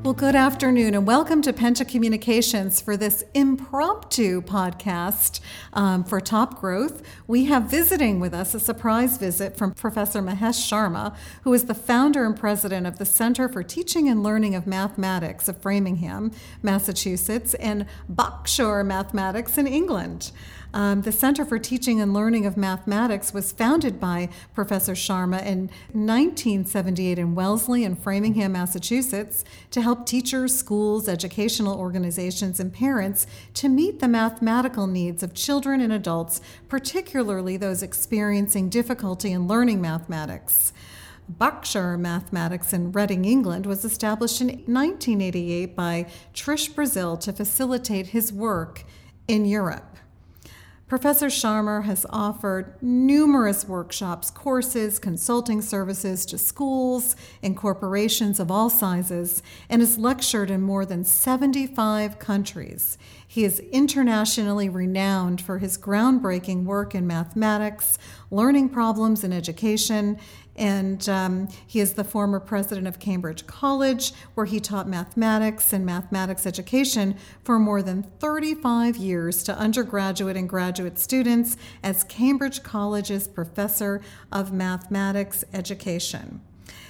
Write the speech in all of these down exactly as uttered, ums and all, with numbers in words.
Well, good afternoon and welcome to Penta Communications for this impromptu podcast um, for Top Growth. We have visiting with us a surprise visit from Professor Mahesh Sharma, who is the founder and president of the Center for Teaching and Learning of Mathematics of Framingham, Massachusetts, and Berkshire Mathematics in England. Um, the Center for Teaching and Learning of Mathematics was founded by Professor Sharma in nineteen seventy-eight in Wellesley and Framingham, Massachusetts, to help teachers, schools, educational organizations, and parents to meet the mathematical needs of children and adults, particularly those experiencing difficulty in learning mathematics. Berkshire Mathematics in Reading, England, was established in nineteen eighty-eight by Trish Brazil to facilitate his work in Europe. Professor Sharma has offered numerous workshops, courses, consulting services to schools and corporations of all sizes, and has lectured in more than seventy-five countries. He is internationally renowned for his groundbreaking work in mathematics, learning problems in education, and um, he is the former president of Cambridge College, where he taught mathematics and mathematics education for more than thirty-five years to undergraduate and graduate students as Cambridge College's professor of mathematics education.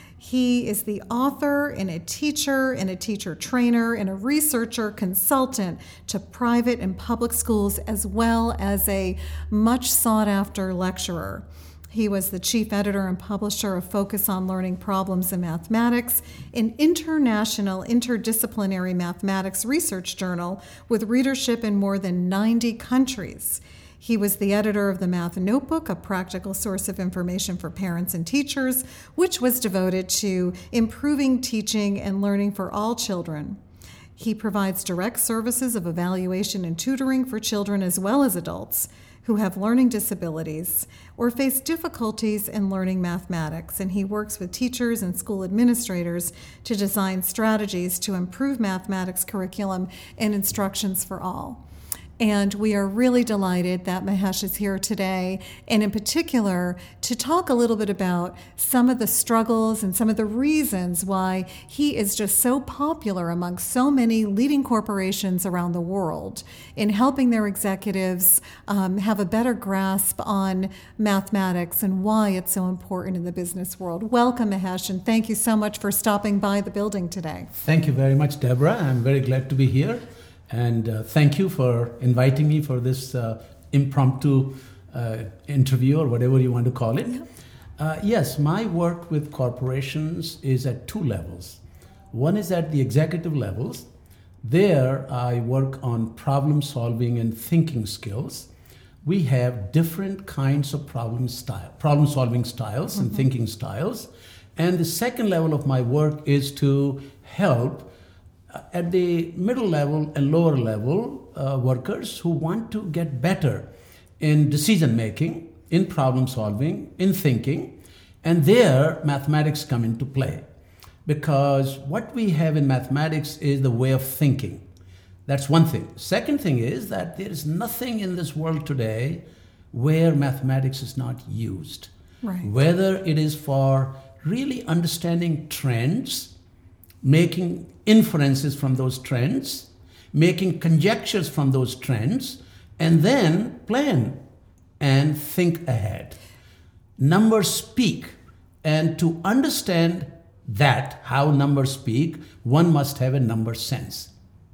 He is the author and a teacher and a teacher trainer and a researcher consultant to private and public schools, as well as a much sought after lecturer. He was the chief editor and publisher of Focus on Learning Problems in Mathematics, an international interdisciplinary mathematics research journal with readership in more than ninety countries. He was the editor of the Math Notebook, a practical source of information for parents and teachers, which was devoted to improving teaching and learning for all children. He provides direct services of evaluation and tutoring for children as well as adults who have learning disabilities or face difficulties in learning mathematics, and he works with teachers and school administrators to design strategies to improve mathematics curriculum and instructions for all. And we are really delighted that Mahesh is here today, and in particular, to talk a little bit about some of the struggles and some of the reasons why he is just so popular among so many leading corporations around the world in helping their executives um, have a better grasp on mathematics and why it's so important in the business world. Welcome, Mahesh, and thank you so much for stopping by the building today. Thank you very much, Deborah. I'm very glad to be here. And uh, thank you for inviting me for this uh, impromptu uh, interview or whatever you want to call it. Yeah. Uh, yes, my work with corporations is at two levels. One is at the executive levels. There I work on problem solving and thinking skills. We have different kinds of problem style, problem solving styles mm-hmm. and thinking styles. And the second level of my work is to help at the middle level and lower level uh, workers who want to get better in decision making, in problem solving, in thinking, and there mathematics come into play. Because what we have in mathematics is the way of thinking. That's one thing. Second thing is that there is nothing in this world today where mathematics is not used. Right. Whether it is for really understanding trends, making inferences from those trends, making conjectures from those trends, and then plan and think ahead. Numbers speak, and to understand that, how numbers speak, one must have a number sense.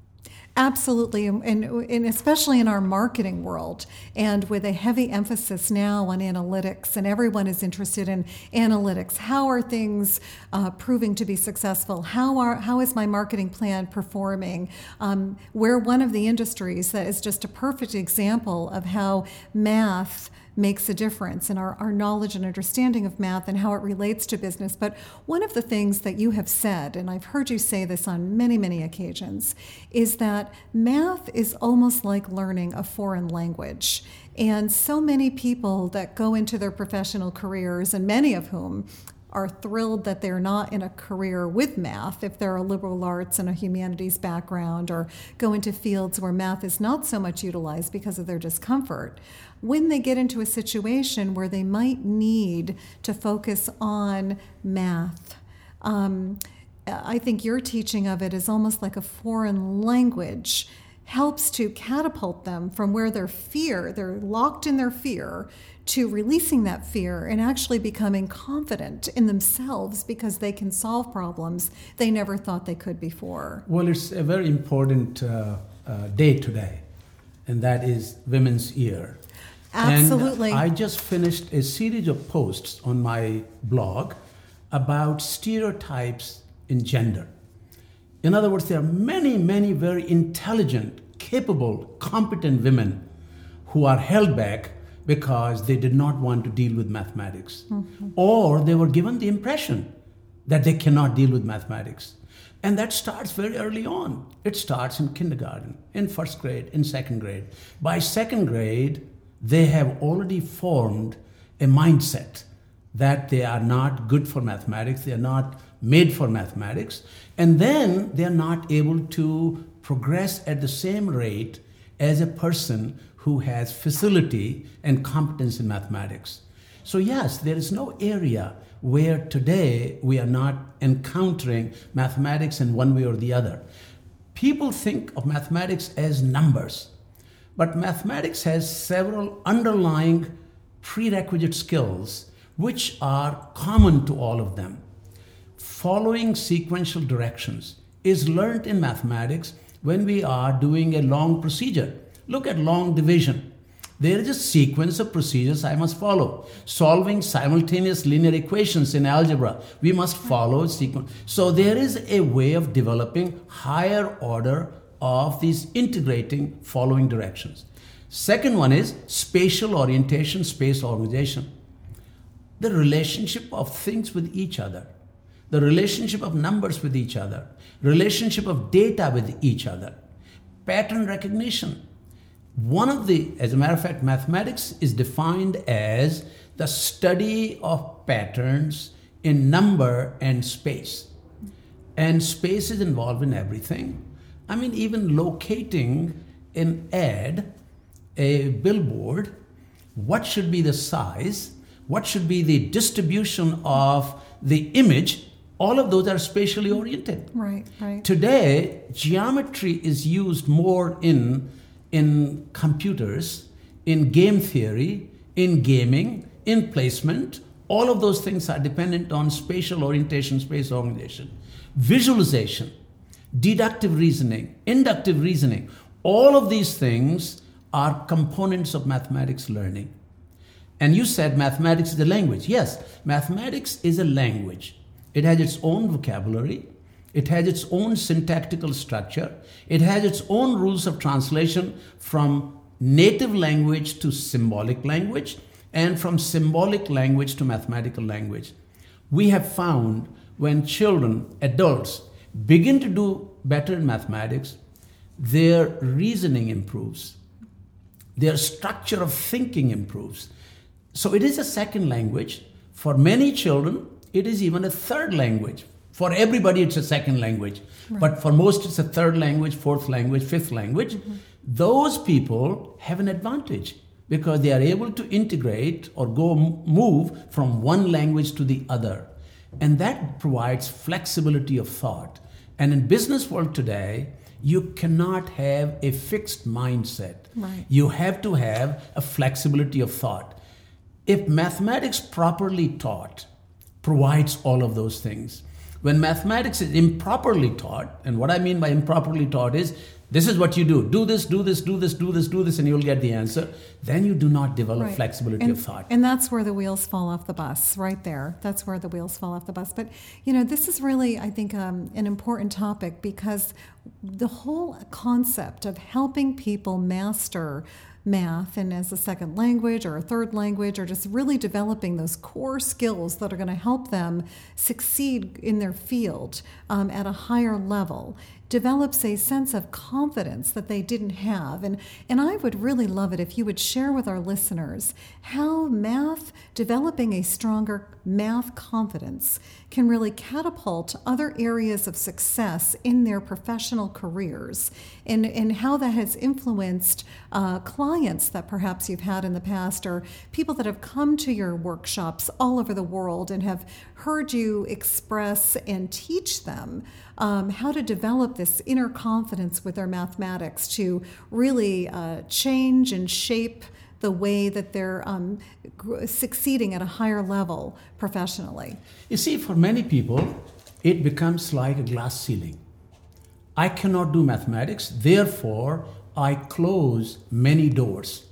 Absolutely, and, and especially in our marketing world, and with a heavy emphasis now on analytics, and everyone is interested in analytics. How are things uh, proving to be successful? How are how is my marketing plan performing? Um, we're one of the industries that is just a perfect example of how math makes a difference in our, our knowledge and understanding of math and how it relates to business. But one of the things that you have said, and I've heard you say this on many, many occasions, is that math is almost like learning a foreign language. And so many people that go into their professional careers, and many of whom are thrilled that they're not in a career with math if they're a liberal arts and a humanities background, or go into fields where math is not so much utilized because of their discomfort. When they get into a situation where they might need to focus on math, um, I think your teaching of it is almost like a foreign language, helps to catapult them from where their fear, they're locked in their fear, to releasing that fear and actually becoming confident in themselves because they can solve problems they never thought they could before. Well, it's a very important uh, uh, day today, and that is Women's Year. Absolutely. And I just finished a series of posts on my blog about stereotypes in gender. In other words, there are many, many very intelligent, capable, competent women who are held back because they did not want to deal with mathematics. Mm-hmm. Or they were given the impression that they cannot deal with mathematics. And that starts very early on. It starts in kindergarten, in first grade, in second grade. By second grade, they have already formed a mindset that they are not good for mathematics, they are not made for mathematics, and then they are not able to progress at the same rate as a person who has facility and competence in mathematics. So yes, there is no area where today we are not encountering mathematics in one way or the other. People think of mathematics as numbers, but mathematics has several underlying prerequisite skills which are common to all of them. Following sequential directions is learned in mathematics when we are doing a long procedure. Look at long division. There is a sequence of procedures I must follow. Solving simultaneous linear equations in algebra, we must follow a sequence. So there is a way of developing higher order of these integrating following directions. Second one is spatial orientation, space organization. The relationship of things with each other, the relationship of numbers with each other, relationship of data with each other, pattern recognition. One of the, as a matter of fact, mathematics is defined as the study of patterns in number and space. And space is involved in everything. I mean, even locating an ad, a billboard, what should be the size, what should be the distribution of the image, all of those are spatially oriented. Right, right. Today, geometry is used more in, in computers, in game theory, in gaming, in placement. All of those things are dependent on spatial orientation, space organization. Visualization, deductive reasoning, inductive reasoning, all of these things are components of mathematics learning. And you said mathematics is a language. Yes, mathematics is a language. It has its own vocabulary. It has its own syntactical structure. It has its own rules of translation from native language to symbolic language and from symbolic language to mathematical language. We have found when children, adults, begin to do better in mathematics, their reasoning improves. Their structure of thinking improves. So it is a second language. For many children, it is even a third language. For everybody, it's a second language. Right. But for most, it's a third language, fourth language, fifth language. Mm-hmm. Those people have an advantage because they are able to integrate or go move from one language to the other. And that provides flexibility of thought. And in business world today, you cannot have a fixed mindset. Right. You have to have a flexibility of thought. If mathematics properly taught provides all of those things. When mathematics is improperly taught, and what I mean by improperly taught is, this is what you do. Do this, do this, do this, do this, do this, and you'll get the answer. Then you do not develop right. flexibility and, of thought. And that's where the wheels fall off the bus, right there. That's where the wheels fall off the bus. But, you know, this is really, I think, um, an important topic because the whole concept of helping people master math and as a second language or a third language, or just really developing those core skills that are going to help them succeed in their field um, at a higher level, develops a sense of confidence that they didn't have. And, and I would really love it if you would share with our listeners how math, developing a stronger math confidence, can really catapult other areas of success in their professional careers, and, and how that has influenced uh, clients that perhaps you've had in the past, or people that have come to your workshops all over the world and have heard you express and teach them um, how to develop this inner confidence with their mathematics to really uh, change and shape the way that they're um, succeeding at a higher level professionally. You see, for many people, it becomes like a glass ceiling. I cannot do mathematics, therefore I close many doors.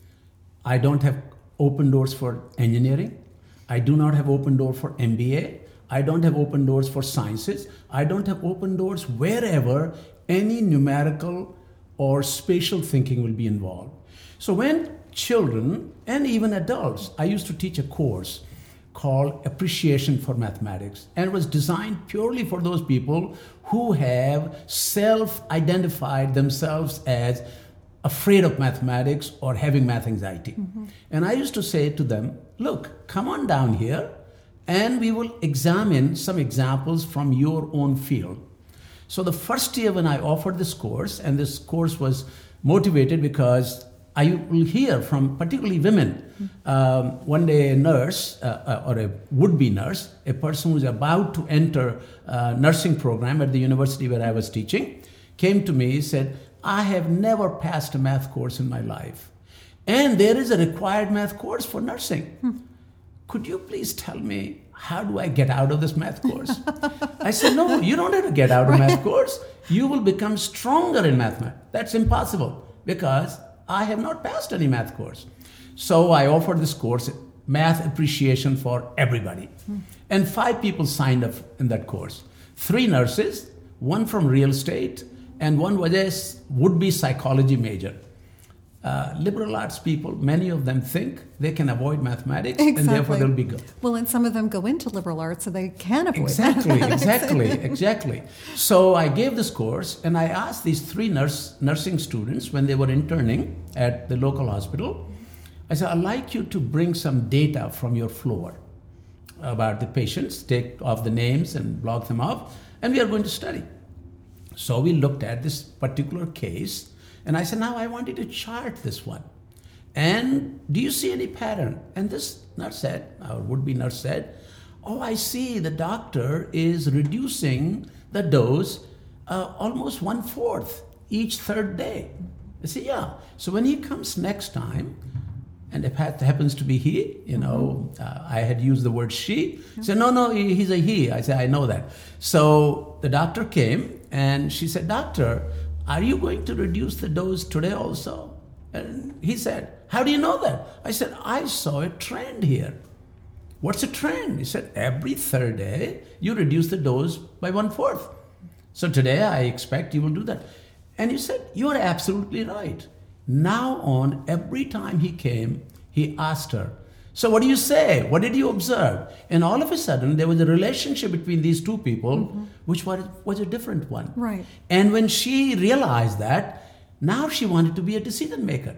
I don't have open doors for engineering. I do not have open door for M B A. I don't have open doors for sciences. I don't have open doors wherever any numerical or spatial thinking will be involved. So when children and even adults, I used to teach a course called Appreciation for Mathematics, and it was designed purely for those people who have self-identified themselves as afraid of mathematics or having math anxiety. Mm-hmm. And I used to say to them, look, come on down here and we will examine some examples from your own field. So the first year when I offered this course, and this course was motivated because I will hear from particularly women. Um, one day a nurse uh, or a would-be nurse, a person who's about to enter a nursing program at the university where I was teaching, came to me and said, I have never passed a math course in my life. And there is a required math course for nursing. Hmm. Could you please tell me, how do I get out of this math course? I said, no, you don't have to get out of right. math course. You will become stronger in math. That's impossible because I have not passed any math course. So I offered this course, Math Appreciation for Everybody. Hmm. And five people signed up in that course. Three nurses, one from real estate, and one was a would-be psychology major. Uh, liberal arts people, many of them think they can avoid mathematics, exactly. and therefore they'll be good. Well, and some of them go into liberal arts so they can avoid exactly, mathematics. Exactly, exactly. So I gave this course, and I asked these three nurse, nursing students when they were interning at the local hospital, I said, I'd like you to bring some data from your floor about the patients, take off the names and block them off, and we are going to study. So we looked at this particular case, and I said, now I want you to chart this one. And do you see any pattern? And this nurse said, our would-be nurse said, oh, I see the doctor is reducing the dose uh, almost one-fourth each third day. I said, yeah. So when he comes next time, and it happens to be he, you know, uh, I had used the word she. He said, no, no, he, he's a he. I said, I know that. So the doctor came, and she said, doctor, are you going to reduce the dose today also? And he said, how do you know that? I said, I saw a trend here. What's a trend? He said, every third day, you reduce the dose by one-fourth. So today, I expect you will do that. And he said, you are absolutely right. Now on, every time he came, he asked her, so what do you say? What did you observe? And all of a sudden, there was a relationship between these two people, mm-hmm. which was, was a different one. Right. And when she realized that, now she wanted to be a decision maker.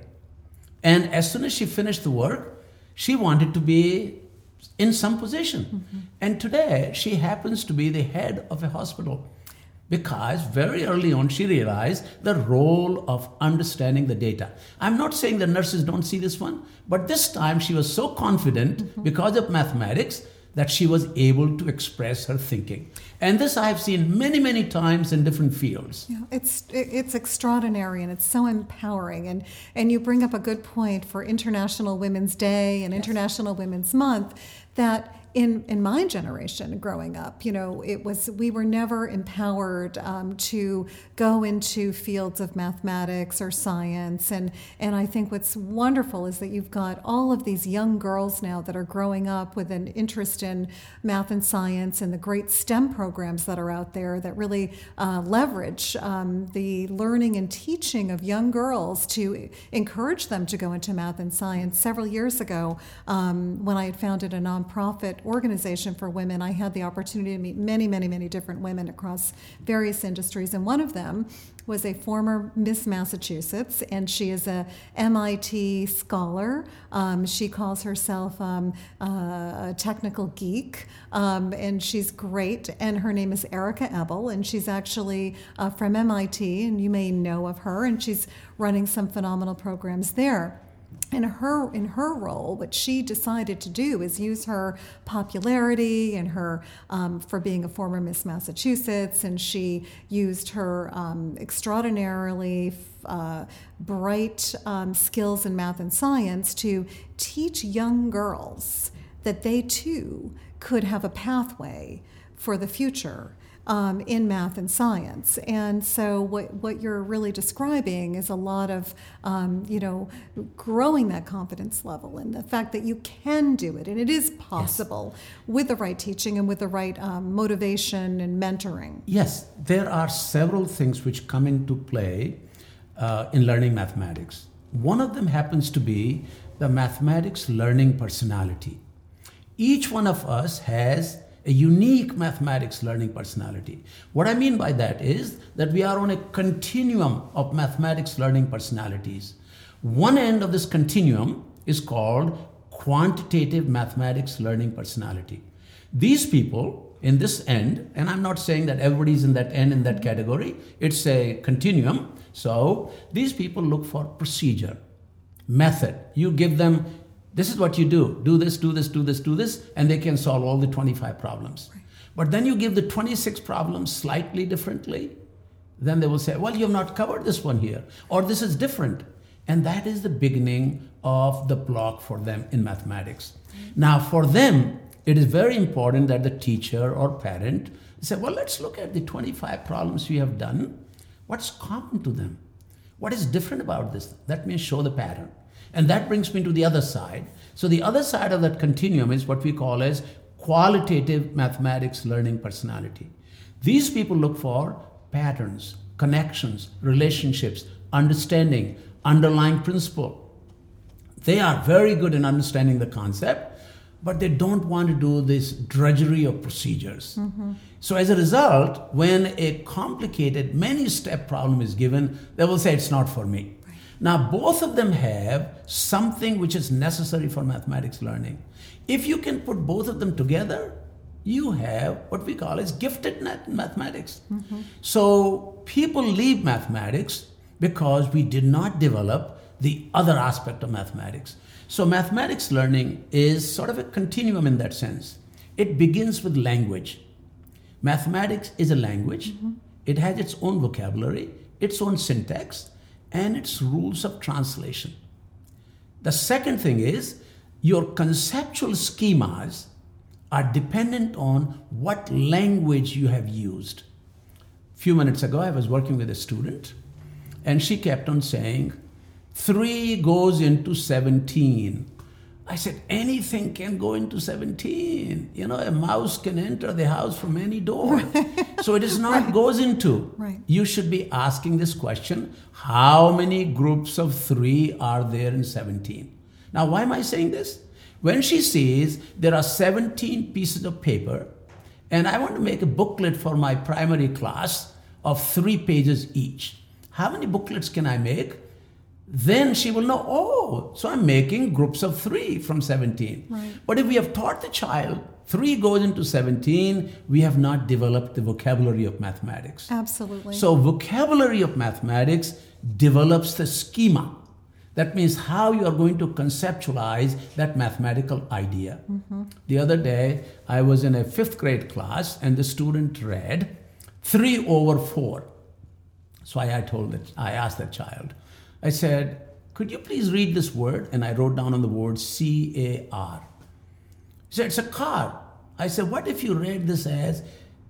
And as soon as she finished the work, she wanted to be in some position. Mm-hmm. And today, she happens to be the head of a hospital. Because very early on, she realized the role of understanding the data. I'm not saying the nurses don't see this one, but this time she was so confident mm-hmm. because of mathematics that she was able to express her thinking. And this I've seen many, many times in different fields. Yeah, it's it's extraordinary and it's so empowering. And, and you bring up a good point for International Women's Day and yes. International Women's Month, that In, in my generation growing up, you know, it was, we were never empowered um, to go into fields of mathematics or science. And, and I think what's wonderful is that you've got all of these young girls now that are growing up with an interest in math and science and the great STEM programs that are out there that really uh, leverage um, the learning and teaching of young girls to encourage them to go into math and science. Several years ago, um, when I had founded a nonprofit, nonprofit organization for women, I had the opportunity to meet many, many, many different women across various industries. And one of them was a former Miss Massachusetts, and she is a M I T scholar. Um, she calls herself um, uh, a technical geek, um, and she's great. And her name is Erica Ebel, and she's actually uh, from M I T, and you may know of her, and she's running some phenomenal programs there. In her in her role, what she decided to do is use her popularity and her um, for being a former Miss Massachusetts, and she used her um, extraordinarily uh, bright um, skills in math and science to teach young girls that they too could have a pathway for the future. Um, in math and science. And so what, what you're really describing is a lot of, um, you know, growing that confidence level and the fact that you can do it, and it is possible yes. with the right teaching and with the right um, motivation and mentoring. Yes, there are several things which come into play uh, in learning mathematics. One of them happens to be the mathematics learning personality. Each one of us has a unique mathematics learning personality. What I mean by that is that we are on a continuum of mathematics learning personalities. One end of this continuum is called quantitative mathematics learning personality. These people in this end, and I'm not saying that everybody's in that end in that category, it's a continuum. So these people look for procedure, method. You give them this is what you do. Do this, do this, do this, do this, and they can solve all the twenty-five problems. Right. But then you give the twenty-six problems slightly differently, then they will say, well, you have not covered this one here, or this is different. And that is the beginning of the block for them in mathematics. Right. Now, for them, it is very important that the teacher or parent say, well, let's look at the twenty-five problems you have done. What's common to them? What is different about this? Let me show the pattern. And that brings me to the other side. So the other side of that continuum is what we call as qualitative mathematics learning personality. These people look for patterns, connections, relationships, understanding, underlying principle. They are very good in understanding the concept, but they don't want to do this drudgery of procedures. Mm-hmm. So as a result, when a complicated, many-step problem is given, they will say, it's not for me. Now, both of them have something which is necessary for mathematics learning. If you can put both of them together, you have what we call as gifted mathematics. Mm-hmm. So people leave mathematics because we did not develop the other aspect of mathematics. So mathematics learning is sort of a continuum in that sense. It begins with language. Mathematics is a language. Mm-hmm. It has its own vocabulary, its own syntax, and its rules of translation. The second thing is your conceptual schemas are dependent on what language you have used. A few minutes ago, I was working with a student, and she kept on saying, three goes into seventeen. I said, anything can go into seventeen. You know, a mouse can enter the house from any door. So it is not right. goes into. Right. You should be asking this question, how many groups of three are there in seventeen? Now, why am I saying this? When she says there are seventeen pieces of paper, and I want to make a booklet for my primary class of three pages each, how many booklets can I make? Then she will know, oh, so I'm making groups of three from seventeen. Right. But if we have taught the child three goes into seventeen, we have not developed the vocabulary of mathematics. Absolutely. So vocabulary of mathematics develops the schema. That means how you are going to conceptualize that mathematical idea. Mm-hmm. The other day, I was in a fifth grade class, and the student read three over four. So I, I told it, I asked that child, I said, could you please read this word? And I wrote down on the word C A R. He said, it's a car. I said, what if you read this as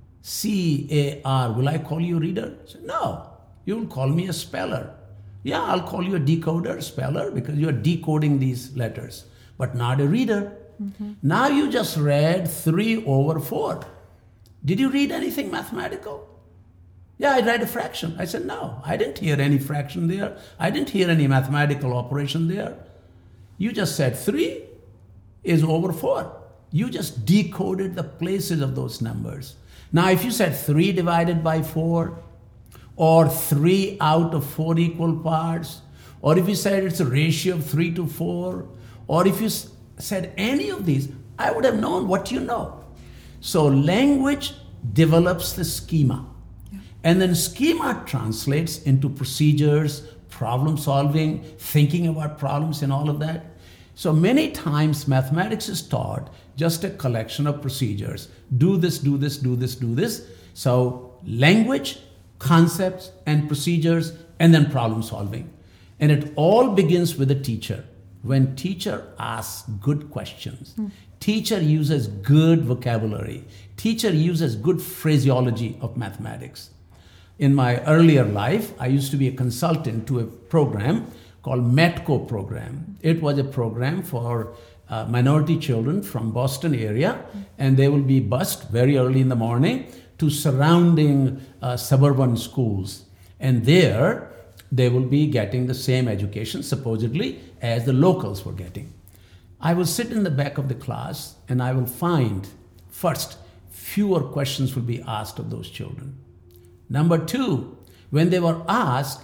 C A R? Will I call you a reader? He said, no, you will call me a speller. Yeah, I'll call you a decoder, speller, because you're decoding these letters, but not a reader. Mm-hmm. Now you just read three over four. Did you read anything mathematical? Yeah, I read a fraction. I said, no, I didn't hear any fraction there. I didn't hear any mathematical operation there. You just said three is over four. You just decoded the places of those numbers. Now, if you said three divided by four, or three out of four equal parts, or if you said it's a ratio of three to four, or if you said any of these, I would have known what you know. So language develops the schema. Yeah. And then schema translates into procedures, problem solving, thinking about problems and all of that. So many times mathematics is taught just a collection of procedures. Do this, do this, do this, do this. So language, concepts and procedures, and then problem solving. And it all begins with a teacher. When teacher asks good questions, mm. teacher uses good vocabulary, teacher uses good phraseology of mathematics. In my earlier life, I used to be a consultant to a program called METCO program. It was a program for uh, minority children from Boston area, and they will be bused very early in the morning to surrounding uh, suburban schools. And there, they will be getting the same education, supposedly, as the locals were getting. I will sit in the back of the class and I will find, first, fewer questions will be asked of those children. Number two, when they were asked,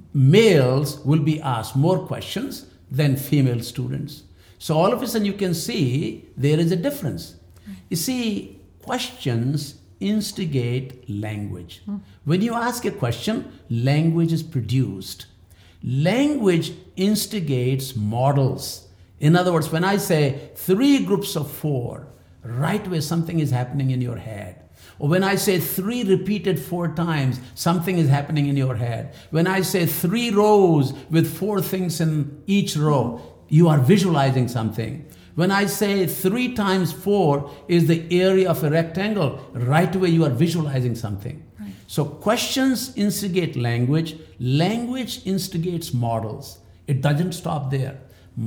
males will be asked more questions than female students. So all of a sudden you can see there is a difference. You see, questions instigate language. Hmm. When you ask a question, language is produced. Language instigates models. In other words, when I say three groups of four, right away something is happening in your head. Or when I say three repeated four times, something is happening in your head. When I say three rows with four things in each row, you are visualizing something. When I say three times four is the area of a rectangle, right away you are visualizing something. Right. So questions instigate language. Language instigates models. It doesn't stop there.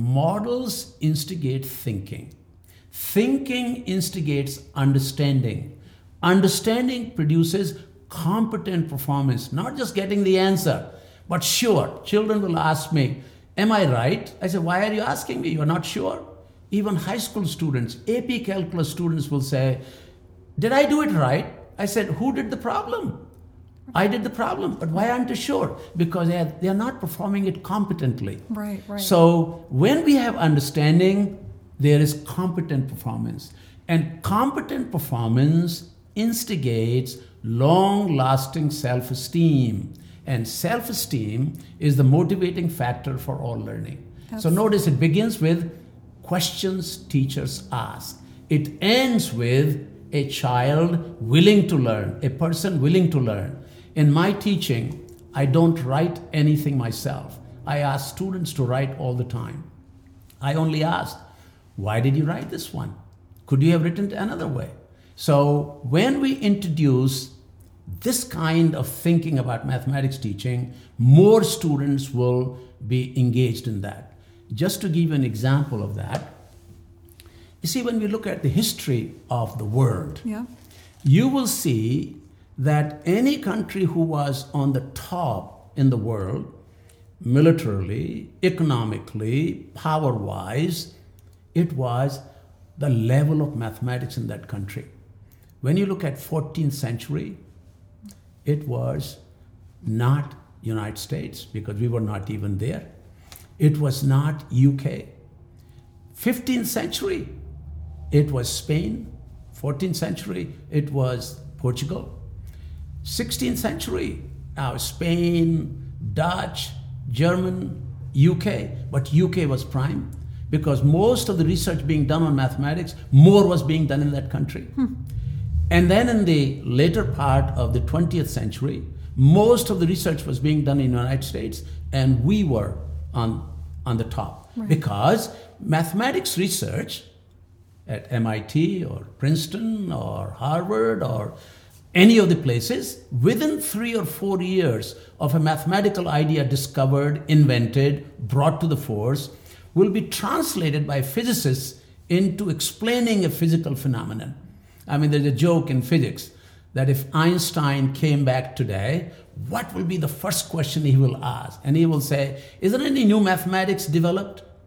Models instigate thinking. Thinking instigates understanding. Understanding produces competent performance, not just getting the answer, but sure. Children will ask me, am I right? I say, why are you asking me? You're not sure? Even high school students, A P calculus students will say, did I do it right? I said, who did the problem? I did the problem, but why aren't you sure? Because they are, they are not performing it competently. Right, right. So when we have understanding, there is competent performance. And competent performance instigates long-lasting self-esteem. And self-esteem is the motivating factor for all learning. That's so notice it begins with questions teachers ask. It ends with a child willing to learn, a person willing to learn. In my teaching, I don't write anything myself. I ask students to write all the time. I only ask, why did you write this one? Could you have written it another way? So when we introduce this kind of thinking about mathematics teaching, more students will be engaged in that. Just to give you an example of that, you see, when we look at the history of the world, yeah. you will see that any country who was on the top in the world, militarily, economically, power-wise, it was the level of mathematics in that country. When you look at fourteenth century, it was not United States, because we were not even there. It was not U K. fifteenth century, it was Spain. fourteenth century, it was Portugal. sixteenth century, now Spain, Dutch, German, U K. But U K was prime, because most of the research being done on mathematics, more was being done in that country. Hmm. And then in the later part of the twentieth century, most of the research was being done in the United States, and we were on, on the top. Right. Because mathematics research at M I T or Princeton or Harvard or any of the places, within three or four years of a mathematical idea discovered, invented, brought to the force, will be translated by physicists into explaining a physical phenomenon. I mean, there's a joke in physics that if Einstein came back today, what will be the first question he will ask? And he will say, isn't any new mathematics developed?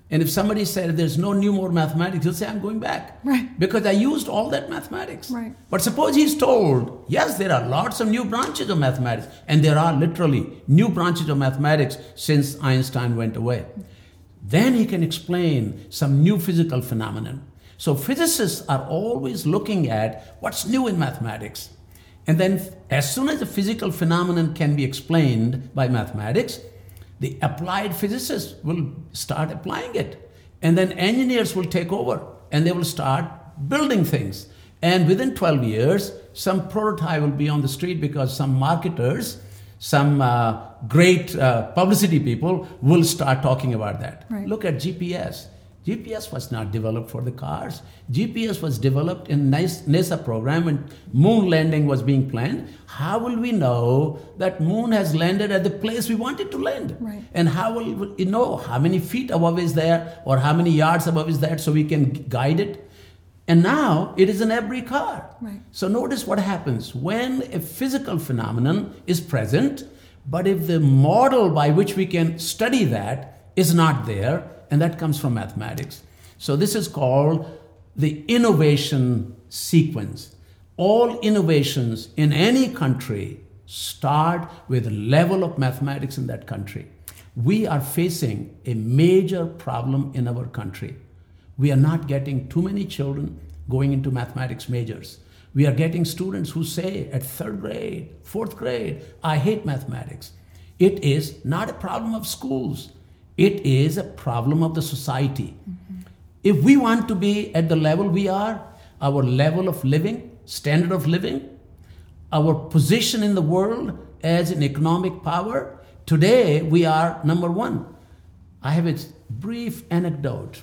And if somebody said there's no new more mathematics, he'll say, I'm going back. Right. Because I used all that mathematics. Right. But suppose he's told, yes, there are lots of new branches of mathematics. And there are literally new branches of mathematics since Einstein went away. Then he can explain some new physical phenomenon. So physicists are always looking at what's new in mathematics. And then as soon as the physical phenomenon can be explained by mathematics, the applied physicists will start applying it. And then engineers will take over and they will start building things. And within twelve years, some prototype will be on the street because some marketers, some uh, great uh, publicity people will start talking about that. Right. Look at G P S. G P S was not developed for the cars. G P S was developed in NASA program when moon landing was being planned. How will we know that moon has landed at the place we want it to land? Right. And how will we know how many feet above is there or how many yards above is there so we can guide it? And now it is in every car. Right. So notice what happens when a physical phenomenon is present, but if the model by which we can study that is not there, and that comes from mathematics. So this is called the innovation sequence. All innovations in any country start with a level of mathematics in that country. We are facing a major problem in our country. We are not getting too many children going into mathematics majors. We are getting students who say at third grade, fourth grade, I hate mathematics. It is not a problem of schools. It is a problem of the society. Mm-hmm. If we want to be at the level we are, our level of living, standard of living, our position in the world as an economic power, today we are number one. I have a brief anecdote.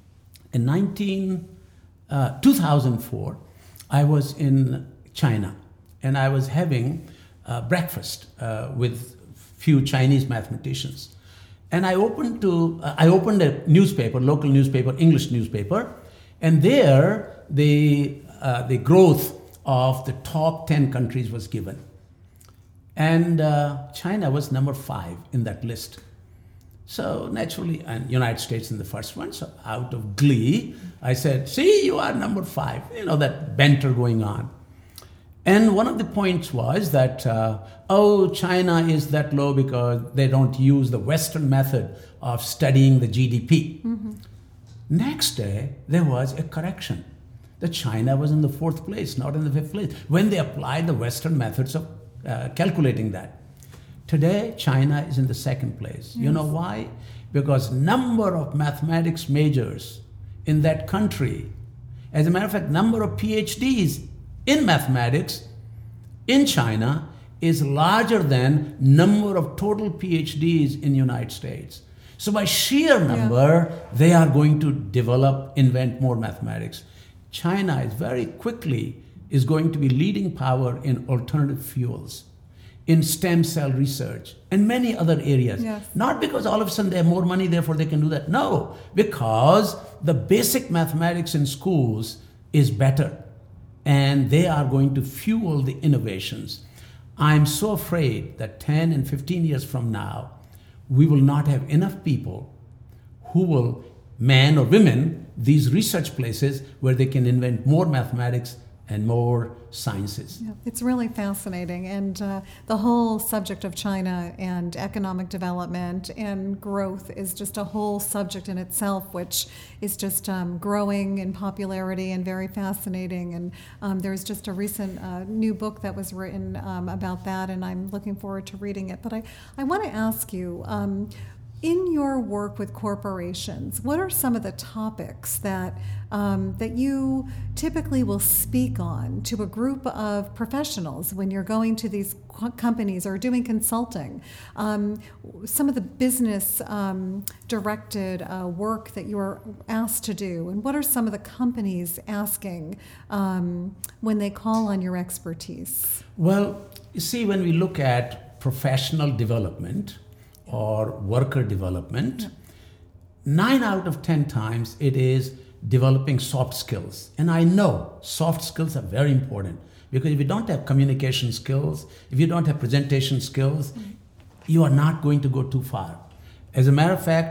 In nineteen, uh, two thousand four, I was in China and I was having uh, breakfast uh, with few Chinese mathematicians. And I opened to uh, I opened a newspaper, local newspaper, English newspaper, and there the uh, the growth of the top ten countries was given, and uh, China was number five in that list. So naturally, and United States in the first one. So out of glee, I said, "See, you are number five." You know, that banter going on. And one of the points was that, uh, oh, China is that low because they don't use the Western method of studying the G D P. Mm-hmm. Next day, there was a correction. That China was in the fourth place, not in the fifth place, when they applied the Western methods of uh, calculating that. Today, China is in the second place. Yes. You know why? Because number of mathematics majors in that country, as a matter of fact, number of P H Ds in mathematics in China is larger than number of total P H Ds in the United States. So by sheer number, yeah. they are going to develop, invent more mathematics. China is very quickly is going to be leading power in alternative fuels, in stem cell research, and many other areas. Yes. Not because all of a sudden they have more money, therefore they can do that. No, because the basic mathematics in schools is better. And they are going to fuel the innovations. I'm so afraid that ten and fifteen years from now, we will not have enough people who will, men or women, these research places where they can invent more mathematics and more sciences. Yeah, it's really fascinating. And uh, the whole subject of China and economic development and growth is just a whole subject in itself, which is just um, growing in popularity and very fascinating. And um, there's just a recent uh, new book that was written um, about that, and I'm looking forward to reading it. But I, I want to ask you, um, in your work with corporations, what are some of the topics that um, that you typically will speak on to a group of professionals when you're going to these co- companies or doing consulting? Um, some of the business um, directed uh, work that you're asked to do, and what are some of the companies asking um, when they call on your expertise? Well, you see, when we look at professional development or worker development, yeah. nine out of ten times it is developing soft skills. And I know soft skills are very important, because if you don't have communication skills, if you don't have presentation skills, mm-hmm. you are not going to go too far. As a matter of fact,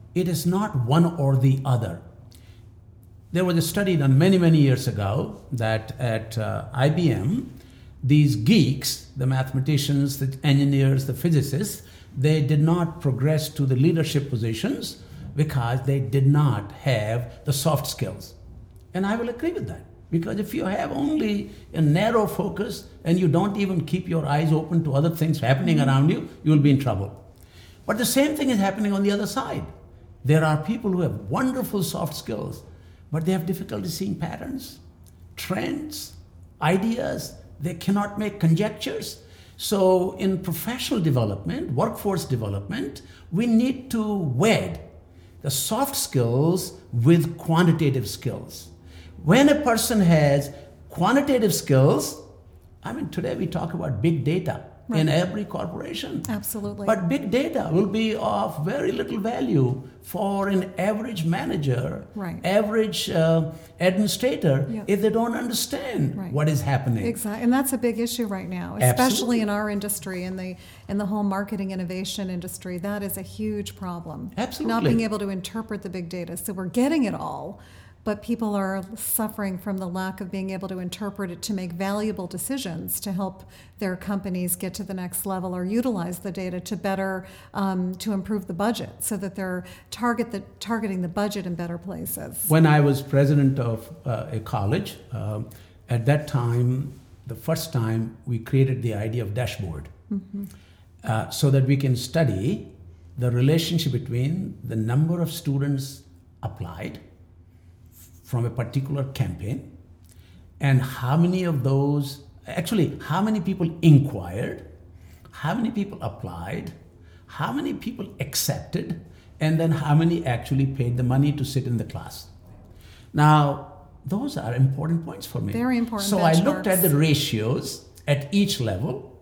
it is not one or the other. There was a study done many, many years ago that at uh, I B M, these geeks, the mathematicians, the engineers, the physicists, they did not progress to the leadership positions because they did not have the soft skills. And I will agree with that. Because if you have only a narrow focus and you don't even keep your eyes open to other things happening around you, you will be in trouble. But the same thing is happening on the other side. There are people who have wonderful soft skills, but they have difficulty seeing patterns, trends, ideas. They cannot make conjectures. So in professional development, workforce development, we need to wed the soft skills with quantitative skills. When a person has quantitative skills, I mean, today we talk about big data right. in every corporation. Absolutely. But big data will be of very little value for an average manager, right. average uh, administrator, yeah. if they don't understand right. what is happening. Exactly, and that's a big issue right now, especially Absolutely. in our industry, in the in the whole marketing innovation industry. That is a huge problem. Absolutely. Not being able to interpret the big data. So we're getting it all, but people are suffering from the lack of being able to interpret it to make valuable decisions to help their companies get to the next level or utilize the data to better, um, to improve the budget so that they're target the, targeting the budget in better places. When I was president of uh, a college, uh, at that time, the first time we created the idea of dashboard mm-hmm. uh, so that we can study the relationship between the number of students applied from a particular campaign, and how many of those, actually, how many people inquired, how many people applied, how many people accepted, and then how many actually paid the money to sit in the class. Now, those are important points for me. Very important. So benchmarks. I looked at the ratios at each level,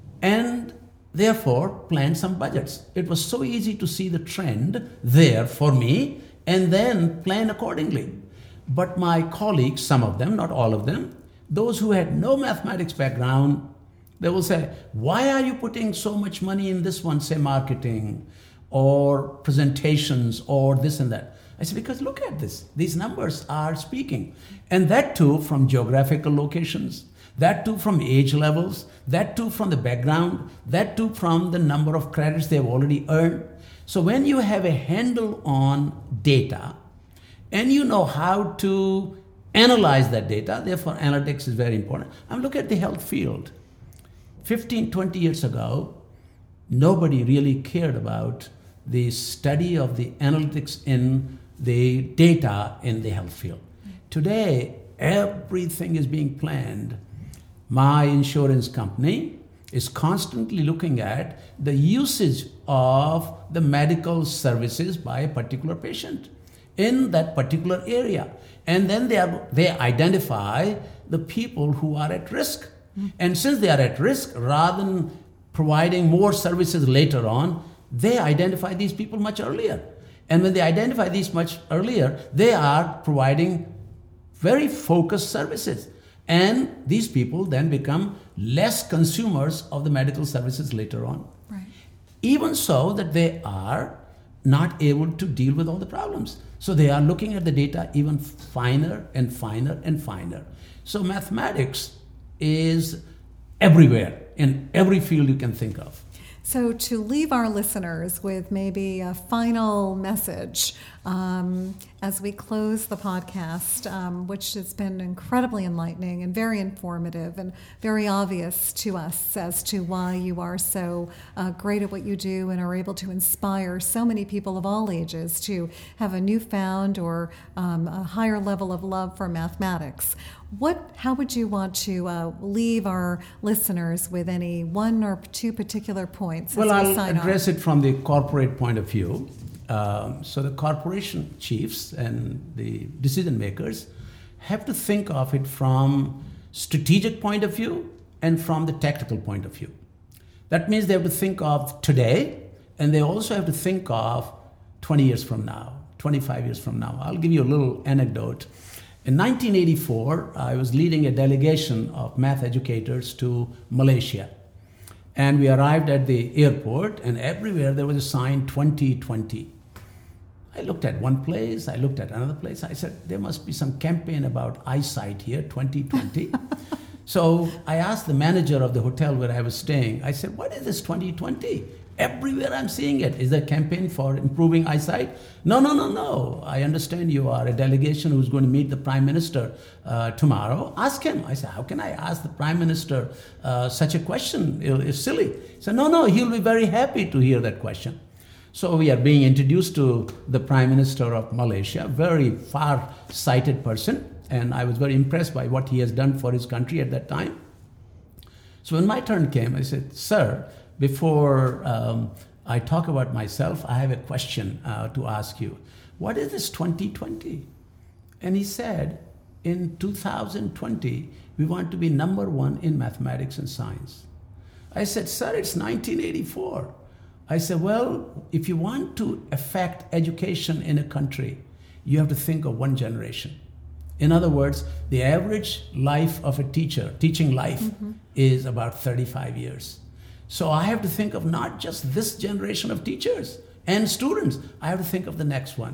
and therefore planned some budgets. It was so easy to see the trend there for me, and then plan accordingly. But my colleagues, some of them, not all of them, those who had no mathematics background, they will say, why are you putting so much money in this one, say marketing or presentations or this and that? I said, because look at this. These numbers are speaking. And that too from geographical locations, that too from age levels, that too from the background, that too from the number of credits they've already earned. So when you have a handle on data, and you know how to analyze that data, therefore analytics is very important. I'm looking at the health field. fifteen, twenty years ago, nobody really cared about the study of the analytics in the data in the health field. Today, everything is being planned. My insurance company is constantly looking at the usage of the medical services by a particular patient in that particular area. And then they are they identify the people who are at risk. Mm. And since they are at risk, rather than providing more services later on, they identify these people much earlier. And when they identify these much earlier, they are providing very focused services. And these people then become less consumers of the medical services later on. Right. Even so that they are not able to deal with all the problems. So they are looking at the data even finer and finer and finer. So mathematics is everywhere, in every field you can think of. So to leave our listeners with maybe a final message um, as we close the podcast, um, which has been incredibly enlightening and very informative and very obvious to us as to why you are so uh, great at what you do and are able to inspire so many people of all ages to have a newfound or um, a higher level of love for mathematics. What? How would you want to uh, leave our listeners with any one or two particular points? Well, as we I'll sign address off? it from the corporate point of view. Um, so the corporation chiefs and the decision makers have to think of it from strategic point of view and from the tactical point of view. That means they have to think of today, and they also have to think of twenty years from now, twenty-five years from now. I'll give you a little anecdote. In nineteen eighty-four, I was leading a delegation of math educators to Malaysia. And we arrived at the airport, and everywhere there was a sign twenty twenty. I looked at one place, I looked at another place. I said, there must be some campaign about eyesight here, twenty twenty. So I asked the manager of the hotel where I was staying, I said, what is this twenty twenty? Everywhere I'm seeing it. Is there a campaign for improving eyesight? No, no, no, no. I understand you are a delegation who's going to meet the Prime Minister uh, tomorrow. Ask him. I said, how can I ask the Prime Minister uh, such a question? It's silly. He said, no, no, he'll be very happy to hear that question. So we are being introduced to the Prime Minister of Malaysia, very far-sighted person. And I was very impressed by what he has done for his country at that time. So when my turn came, I said, sir, before um, I talk about myself, I have a question uh, to ask you. What is this twenty twenty? And he said, in two thousand twenty, we want to be number one in mathematics and science. I said, sir, it's nineteen eighty-four. I said, well, if you want to affect education in a country, you have to think of one generation. In other words, the average life of a teacher, teaching life, mm-hmm. is about thirty-five years. So I have to think of not just this generation of teachers and students, I have to think of the next one.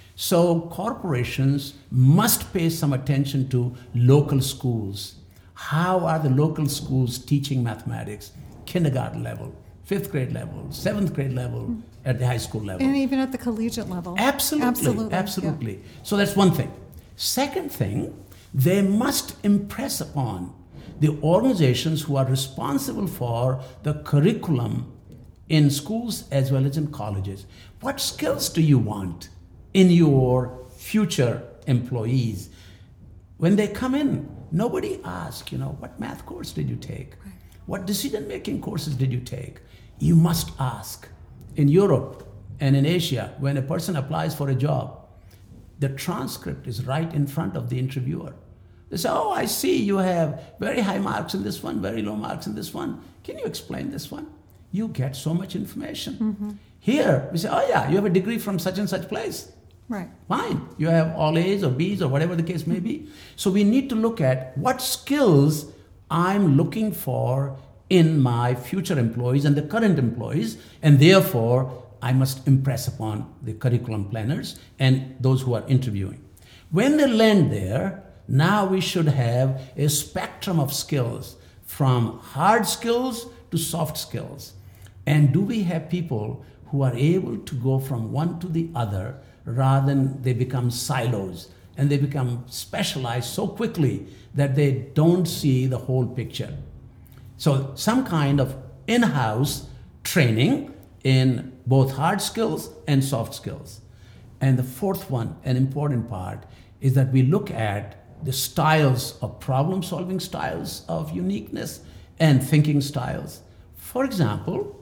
So corporations must pay some attention to local schools. How are the local schools teaching mathematics? Kindergarten level, fifth grade level, seventh grade level, mm-hmm. at the high school level. And even at the collegiate level. Absolutely, absolutely. absolutely. Yeah. So that's one thing. Second thing, they must impress upon the organizations who are responsible for the curriculum in schools as well as in colleges. What skills do you want in your future employees? When they come in, nobody asks, you know, what math course did you take? Right. What decision-making courses did you take? You must ask. In Europe and in Asia, when a person applies for a job, the transcript is right in front of the interviewer. They say, oh, I see you have very high marks in this one, very low marks in this one. Can you explain this one? You get so much information. Mm-hmm. Here, we say, oh yeah, you have a degree from such and such place. Right. Fine. You have all A's or B's or whatever the case may be. So we need to look at what skills I'm looking for in my future employees and the current employees, and therefore I must impress upon the curriculum planners and those who are interviewing. When they land there, now we should have a spectrum of skills, from hard skills to soft skills. And do we have people who are able to go from one to the other rather than they become silos and they become specialized so quickly that they don't see the whole picture? So some kind of in-house training in both hard skills and soft skills. And the fourth one, an important part, is that we look at the styles of problem-solving styles of uniqueness and thinking styles. For example,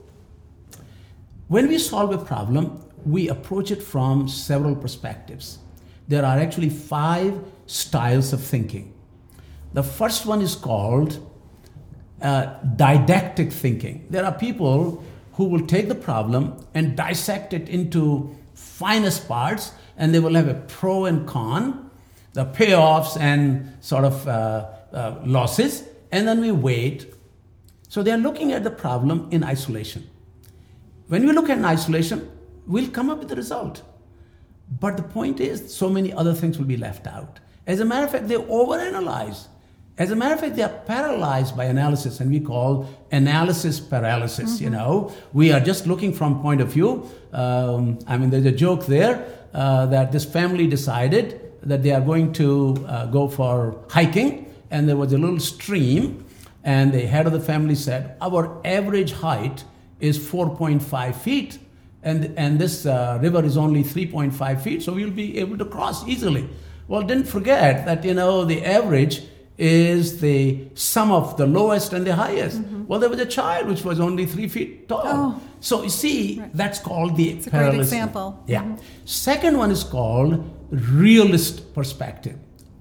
when we solve a problem, we approach it from several perspectives. There are actually five styles of thinking. The first one is called uh, didactic thinking. There are people who will take the problem and dissect it into finest parts, and they will have a pro and con, the payoffs and sort of uh, uh, losses, and then we wait. So they are looking at the problem in isolation. When we look at in isolation, we'll come up with the result. But the point is, so many other things will be left out. As a matter of fact, they overanalyze. As a matter of fact, they are paralyzed by analysis, and we call analysis paralysis. Mm-hmm. You know, we are just looking from point of view. Um, I mean, there's a joke there uh, that this family decided that they are going to uh, go for hiking, and there was a little stream, and the head of the family said, our average height is four point five feet, and, and this uh, river is only three point five feet, so we'll be able to cross easily. Well, didn't forget that, you know, the average is the sum of the lowest and the highest. Mm-hmm. Well, there was a child which was only three feet tall. Oh. So you see, right. That's called the it's a great example. Yeah. Mm-hmm. Second one is called realist perspective.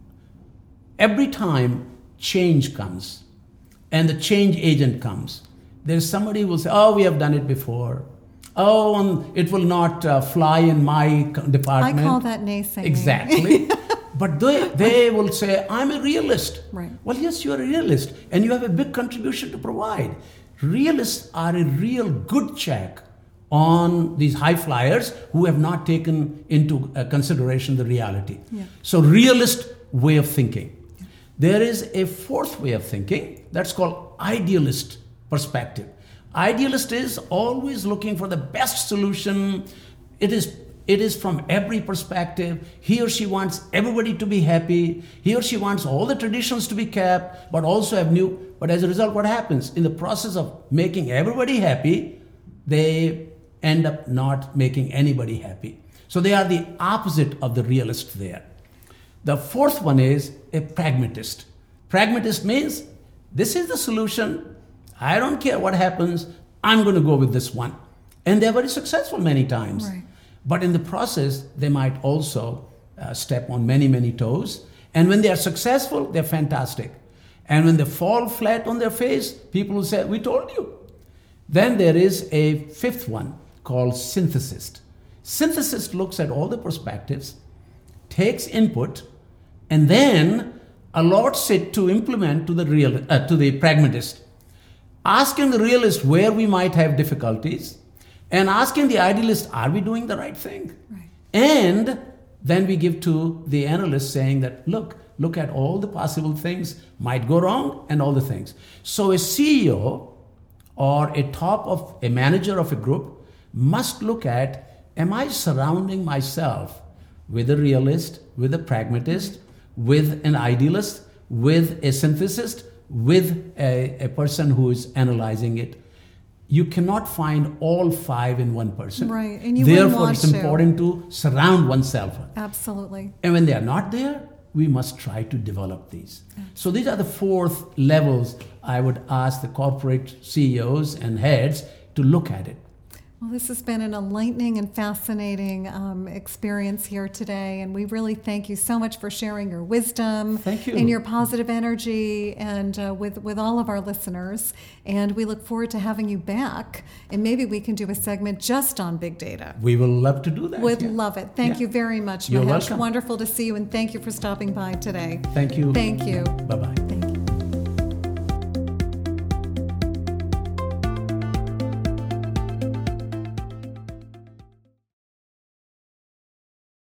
Every time change comes and the change agent comes, there's somebody who will say, oh, we have done it before. Oh, um, it will not uh, fly in my department. I call that naysaying. Exactly. But they, they will say, I'm a realist. Right. Well, yes, you're a realist, and you have a big contribution to provide. Realists are a real good check on these high flyers who have not taken into uh, consideration the reality. Yeah. So realist way of thinking. Yeah. There is a fourth way of thinking that's called idealist perspective. Idealist is always looking for the best solution. It is It is from every perspective. He or she wants everybody to be happy. He or she wants all the traditions to be kept, but also have new. But as a result, what happens? In the process of making everybody happy, they end up not making anybody happy. So they are the opposite of the realist there. The fourth one is a pragmatist. Pragmatist means this is the solution. I don't care what happens. I'm going to go with this one. And they're very successful many times. Right. But in the process, they might also uh, step on many, many toes. And when they are successful, they're fantastic. And when they fall flat on their face, people will say, we told you. Then there is a fifth one called synthesist. Synthesist looks at all the perspectives, takes input, and then allots it to implement to the real, uh, to the pragmatist. Asking the realist where we might have difficulties, and asking the idealist, are we doing the right thing? Right. And then we give to the analyst saying that, look, look at all the possible things might go wrong and all the things. So a C E O or a top of a manager of a group must look at, am I surrounding myself with a realist, with a pragmatist, with an idealist, with a synthesist, with a, a person who is analyzing it? You cannot find all five in one person. Right, and you wouldn't Therefore, want it's important to surround oneself. Absolutely. And when they are not there, we must try to develop these. So these are the fourth levels I would ask the corporate C E Os and heads to look at it. Well, this has been an enlightening and fascinating um, experience here today, and we really thank you so much for sharing your wisdom Thank you. and your positive energy and uh, with, with all of our listeners. And we look forward to having you back, and maybe we can do a segment just on big data. We will love to do that. Would yeah. love it. Thank Yeah. you very much, You're Mahesh. welcome. Wonderful to see you, and thank you for stopping by today. Thank you. Thank you. Bye-bye.